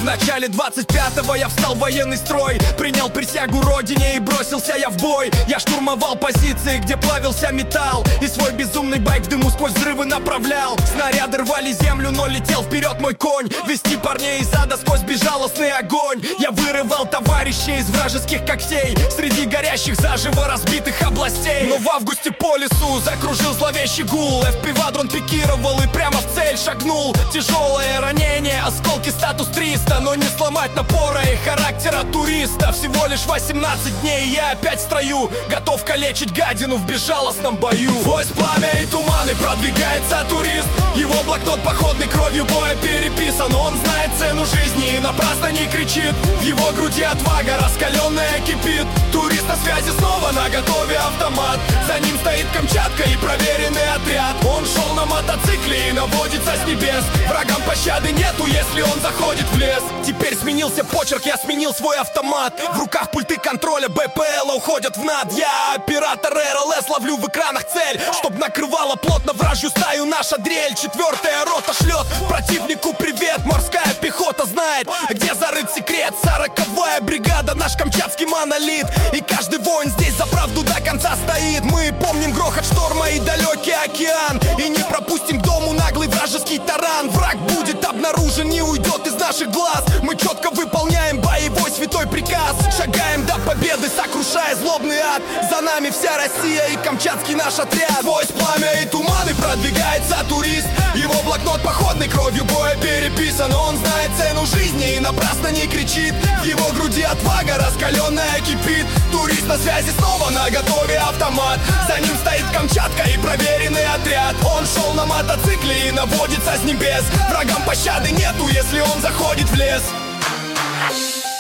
В начале 25-го я встал в военный строй, принял присягу родине и бросился я в бой. Я штурмовал позиции, где плавился металл, и свой безумный байк в дыму сквозь взрывы направлял. Снаряды рвали землю, но летел вперед мой конь, вести парней из ада сквозь безжалостный огонь. Я вырывал товарищей из вражеских когтей среди горящих заживо разбитых областей. Но в августе по лесу закружил зловещий гул, FPV дрон пикировал и прямо в цель шагнул. Тяжелое ранение, осколки статус 300, но не сломать напора и характера туриста. Всего лишь 18 дней, я опять в строю, готов калечить гадину в безжалостном бою. Сквозь пламя и туманы продвигается турист, его блокнот походный кровью боя переписан. Он знает цену жизни и напрасно не кричит, в его груди отвага раскаленная кипит. Турист на связи снова, на готове автомат, за ним стоит Камчатка и проверенный отряд. Он шел на мотоцикле и наводится с небес, врагам пощады нету, если он заходит в лес. Теперь сменился почерк, я сменил свой автомат, в руках пульты контроля БПЛ уходят в над. Я оператор РЛС, ловлю в экранах цель, чтоб накрывала плотно вражью стаю наша дрель. 4-я рота шлет противнику привет, морская пехота знает, где зарыт секрет. 40-я бригада, наш камчатский монолит, и каждый воин здесь за правду до конца стоит. Мы помним грохот шторма и далекий океан, и не пропустим к дому наглый вражеский таран. Враг будет обнаружен, не уйдет из наших глаз, мы четко выполняем боевой святой приказ. Шагаем до победы, сокрушая злобный ад, за нами вся Россия и камчатский наш отряд. Сквозь пламя и туманы продвигается турист, его блокнот походный кровью боя переписан. Он знает цену жизни и напрасно не кричит, в его груди отвага раскаленная кипит. Турист на связи снова, на готове автомат, за ним стоит Камчатка и проверенный отряд. Он шел на мотоцикле и наводится с небес, врагам пощады нету, если он заходит в лес.